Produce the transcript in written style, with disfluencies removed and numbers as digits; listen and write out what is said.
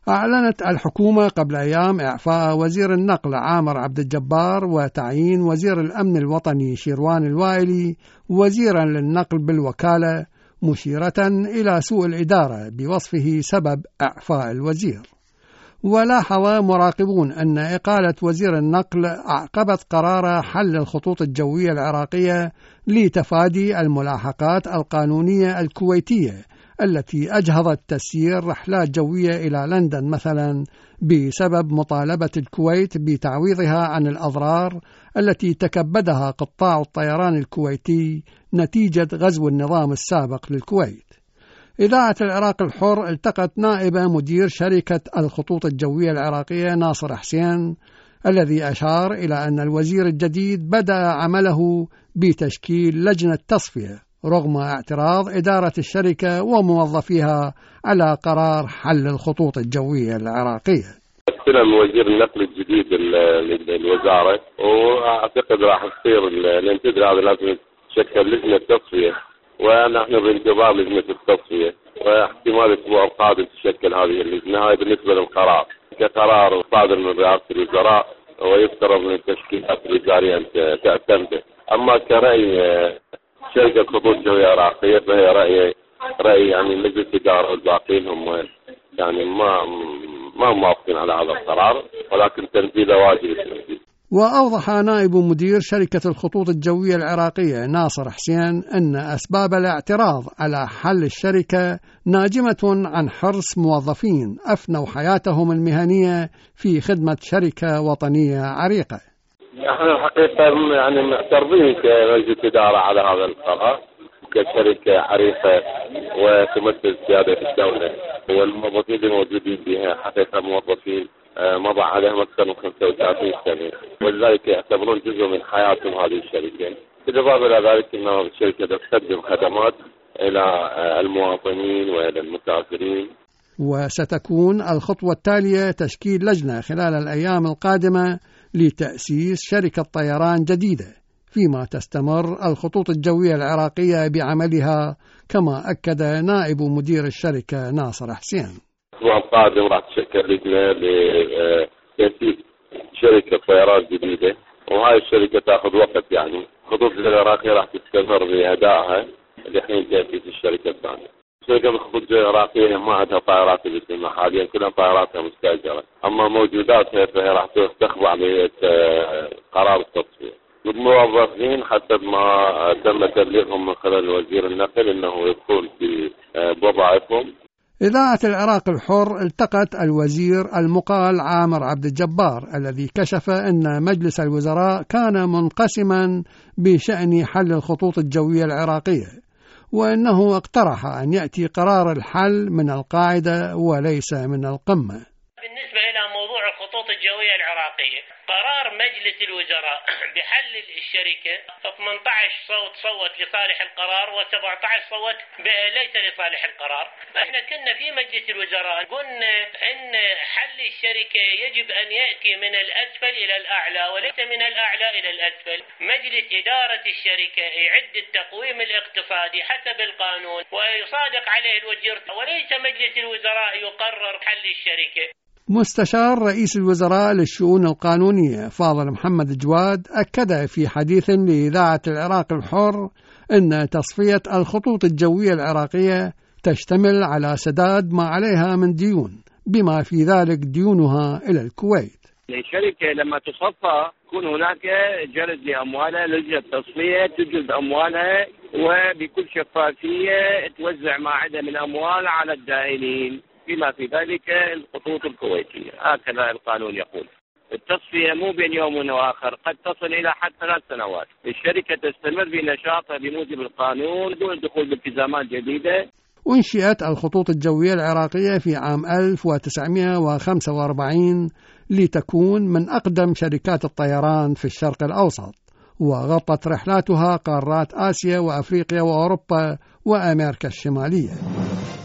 أعلنت الحكومة قبل أيام إعفاء وزير النقل عامر عبد الجبار وتعيين وزير الأمن الوطني شيروان الوائلي وزيرا للنقل بالوكالة، مشيرة إلى سوء الإدارة بوصفه سبب إعفاء الوزير. ولاحظ مراقبون أن إقالة وزير النقل أعقبت قرار حل الخطوط الجوية العراقية لتفادي الملاحقات القانونية الكويتية التي أجهضت تسيير رحلات جوية إلى لندن مثلا، بسبب مطالبة الكويت بتعويضها عن الأضرار التي تكبدها قطاع الطيران الكويتي نتيجة غزو النظام السابق للكويت. إذاعة العراق الحر التقت نائب مدير شركة الخطوط الجوية العراقية ناصر حسين، الذي أشار إلى أن الوزير الجديد بدأ عمله بتشكيل لجنة تصفية رغم اعتراض إدارة الشركة وموظفيها على قرار حل الخطوط الجوية العراقية. استلم وزير النقل الجديد للوزارة، وأعتقد راح تصير الانتداب هذا لازم تشكل لجنة تصفية، ونحن بانتظار لجنة التصفية، واحتمال الأسبوع القادم تشكل هذه اللجنة. هاي بالنسبة للقرار كقرار صادر من رئاسة الوزراء ويفترض من التشكيلات الوزارية أن تعتمده. أما كرأي شركة خطوط جوية عراقية فهي رأي يعني مجلس الإدارة والباقين هم يعني ما موافقين على هذا القرار، ولكن تنفيذه واجب التنفيذ. وأوضح نائب مدير شركة الخطوط الجوية العراقية ناصر حسين أن أسباب الاعتراض على حل الشركة ناجمة عن حرص موظفين أفنوا حياتهم المهنية في خدمة شركة وطنية عريقة. نحن الحقيقة يعني معترضين كمجلس إدارة على هذا القرار كشركة عريقة وتمثل سيادة الدولة، والموظفين الموجودين فيها حقيقة موظفين مضى عليهم أكثر من 35 سنة، ولذلك يعتبرون جزء من حياتهم هذه الشركة. بالإضافة إلى ذلك أن الشركة تقدم خدمات إلى المواطنين وإلى المسافرين. وستكون الخطوة التالية تشكيل لجنة خلال الأيام القادمة لتأسيس شركة طيران جديدة، فيما تستمر الخطوط الجوية العراقية بعملها، كما أكد نائب مدير الشركة ناصر حسين. الأسبوع القادم راح تشكل لجنة لتأسيس شركة طيران جديدة، وهاي الشركة تأخذ وقت. يعني الخطوط العراقية راح تستمر بأدائها لحين تأسيس الشركة الثانية. شركة الخطوط العراقية ما عندها طائرات باسمها حاليا، كلها طائراتها مستأجرة، أما موجوداتها فهي راح تخضع عملية قرار التصفية. الموظفين حسب ما تم تبليغهم من خلال وزير النقل أنه يدخل في وظائفهم. إذاعة العراق الحر التقت الوزير المقال عامر عبد الجبار، الذي كشف أن مجلس الوزراء كان منقسما بشأن حل الخطوط الجوية العراقية، وأنه اقترح أن يأتي قرار الحل من القاعدة وليس من القمة. بالنسبة إلى موضوع الخطوط الجوية العراقية، قرار مجلس الوزراء بحل الشركة 18 صوت لصالح القرار و17 صوت ليس لصالح القرار. احنا كنا في مجلس الوزراء قلنا ان حل الشركة يجب ان يأتي من الاسفل الى الاعلى وليس من الاعلى الى الاسفل. مجلس ادارة الشركة يعد التقويم الاقتصادي حسب القانون ويصادق عليه الوزير، وليس مجلس الوزراء يقرر حل الشركة. مستشار رئيس الوزراء للشؤون القانونية فاضل محمد جواد أكد في حديث لإذاعة العراق الحر أن تصفية الخطوط الجوية العراقية تشتمل على سداد ما عليها من ديون، بما في ذلك ديونها إلى الكويت. الشركة لما تصفى يكون هناك جلد لأموالها، لجنة تصفية تجلد أموالها وبكل شفافية توزع ما عندها من أموال على الدائنين، بما في ذلك الخطوط الكويتية. هكذا القانون يقول. التصفية مو بين يوم وآخر، قد تصل إلى حد 3 سنوات. الشركة تستمر بنشاطها بموجب القانون دون الدخول بالتزامات جديدة. وانشئت الخطوط الجوية العراقية في عام 1945 لتكون من أقدم شركات الطيران في الشرق الأوسط، وغطت رحلاتها قارات آسيا وأفريقيا وأوروبا وأمريكا الشمالية.